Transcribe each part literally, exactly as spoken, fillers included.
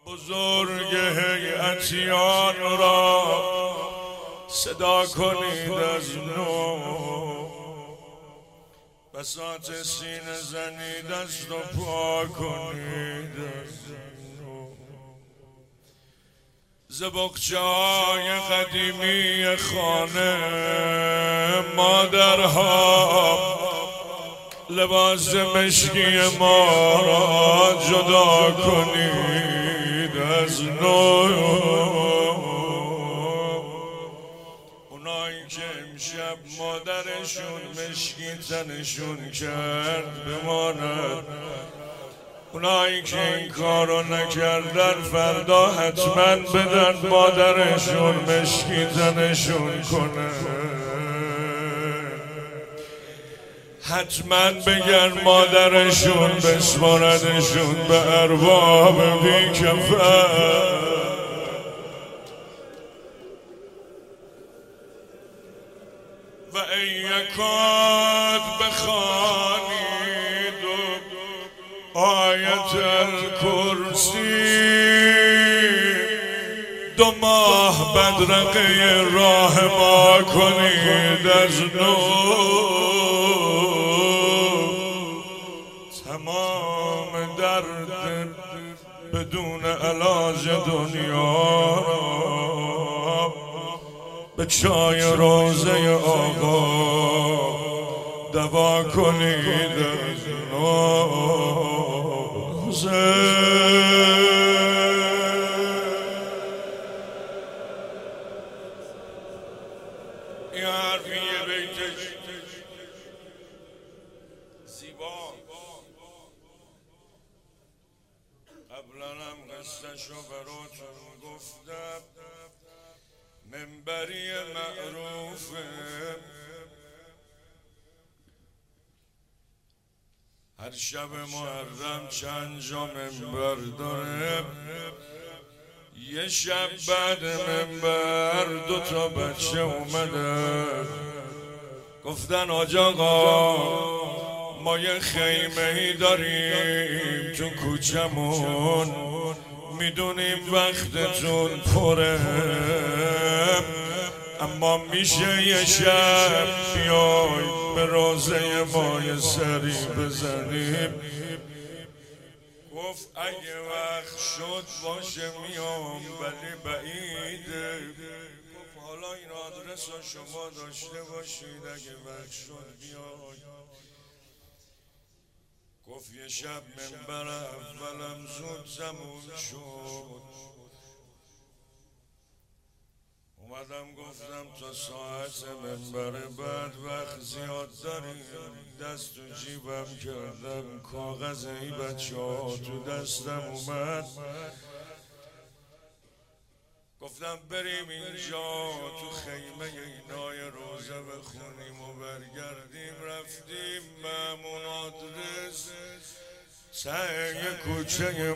بزرگ هیئتیان را صدا کنید از نو، بساط سینه زنی دست و پا کنید از نو. زبقچه‌های قدیمی خانه مادرها لباس مشکی ما را جدا کنید از نو. اونایی که امشب مادرشون مشکی تنشون کرد بماند، اونایی که این کارو نکردن فردا حتما بدن مادرشون مشکی تنشون کنه، حتما بگن مادرشون بسپاردشون به ارباب بی‌کفن. و ای یکاد بخوانید آیت الکرسی، دو ماه بدرقه راه ما کنید از نو. تمام درد بدون علاج دنیا را به چای روزه آقا دوا کنید از نوزه. این حرفی یه بیتش زیبا، قبلا هم قصه‌شو براتون گفتم، منبری معروفه، هر شب محرم چند جا منبر داره. یه شب بعد منبر دو تا بچه اومدن گفتن حاج آقا ما یه خیمه ای داریم تو کوچمون، میدونیم وقتتون پره، اما میشه یه شب بیای به روزه ما یه سری بزنیم. گفت اگه وقت شد باشه میام ولی بعیده. گفت حالا این آدرس رو شما داشته باشید اگه وقت شد بیای. گفت یه شب منبر اولم زود زمون شد، اومدم گفتم تا ساعت منبر بعد وقت زیاد داریم، دست تو جیبم کردم کاغذ ای بچه ها تو دستم اومد، گفتم بریم اینجا تو خیمه اینای روزه بخونیم و برگردیم. رفتیم مامون آدرس ته کوچه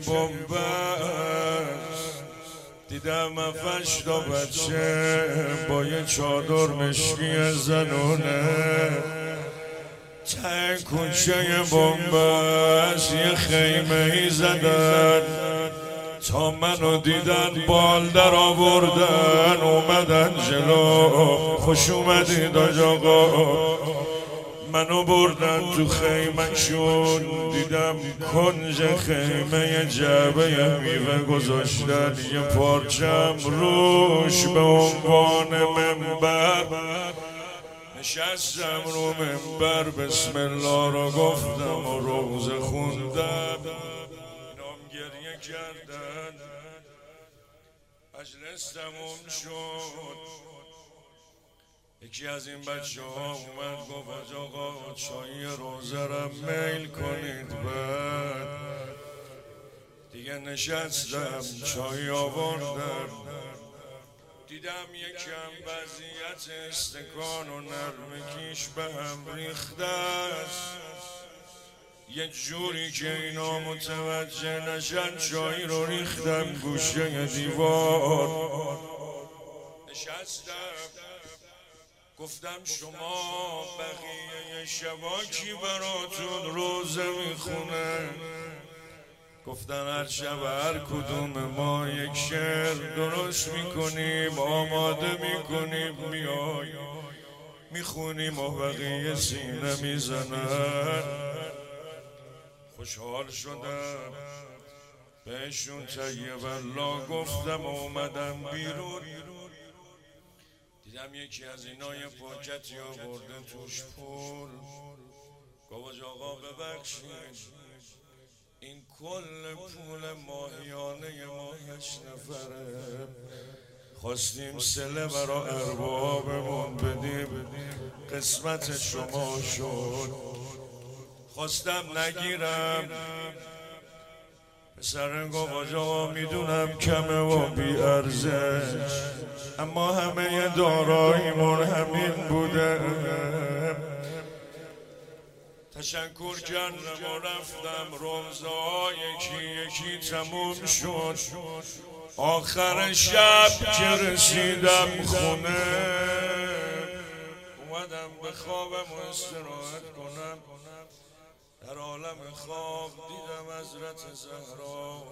بنبست، دیدم هفتش تا بچه با یه چادر مشکی زنونه ته کوچه بنبست یه خیمه ای زدن. تا منو دیدن بال در آوردن اومدن جلو، خوش اومدید حاج آقا. منو بردن تو خیمه‌شون، دیدم کنج خیمه جعبه میوه گذاشتن، یه پارچم روش به عنوان منبر. نشستم رو منبر بسم الله رو گفتم و روزه خوندم. اینام گریه کردن، مجلس تموم شد. یکی از این بچه ها اومد گفت حاج آقا چای روزه را میل کنید. بعد دیگه نشستم چای آوردم، دیدم یکم وضعیت استکان و نرمکیش به هم ریخته است. یه جوری که اینا متوجه نشن چای رو ریختم گوشه دیوار. نشستم گفتم شما بقیه شبا کی براتون روزه میخونه؟ گفتن هر شب هر کدوم ما یک شعر درست میکنیم، آماده میکنیم، میای میخونیم و بقیه سینه میزنن. خوشحال شدم بهشون طیب الله گفتم و اومدم بیرون، دیدم یکی از اینای پاکتی آورده توش پول. گفت آقا ببخشید این کل پول ماهیانه ما هشت نفره، خواستیم سله برا اربابمون بدیم، قسمت شما شد. خواستم نگیرم، پسر گفت آقا میدونم کمه و بی ارزش، اما همه داراییمون همین بوده. تشکر کردم و رفتم، رمزها یکی یکی تموم شد. آخر شب که رسیدم خونه اومدم به خوابم و استراحت کنم. در عالم خواب دیدم حضرت زهرا.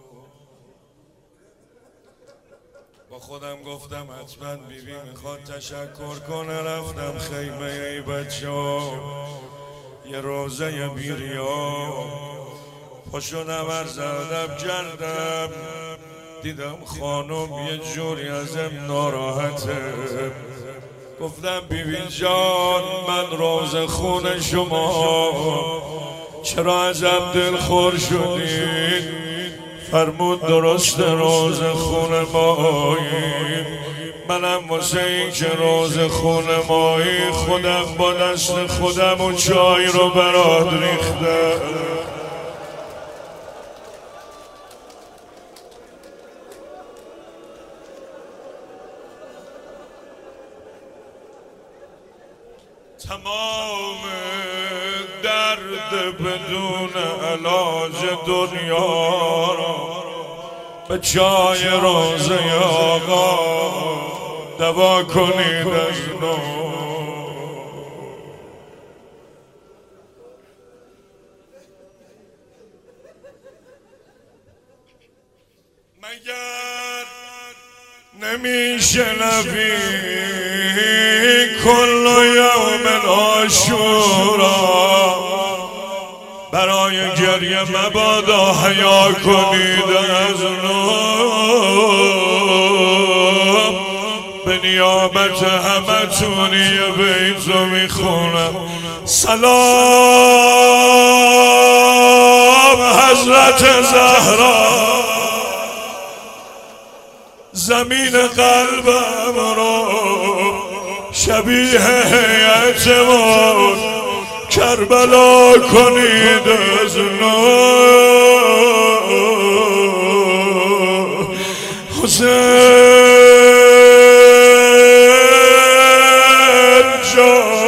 با خودم گفتم حتما بیبی میخواد تشکر کنه. رفتم خیمه ای بچه ها، یه روزه بیریا، پاشونم ارزدم کردم، دیدم خانم یه جوری ازم ناراحته. گفتم بیبی جان من روز خون شما، چرا ازم دلخور شدید؟ فرمود درست روز خون مایی، منم واسه این که روز خون مایی خودم با دست خودم و چای رو برات ریختم. تمام درد بدون علاج دنیا را به چای روزه آقا دوا کنید از نو. مگر نمیشنوی کل یوم عاشورا، برای گریه مبادا حیا کنید از نو. به نیابت همه تونی بیت رو میخونم. سلام حضرت زهرا، زمین قلبم رو شبیه هیئتمون کربلا کنید از نو. حسین جان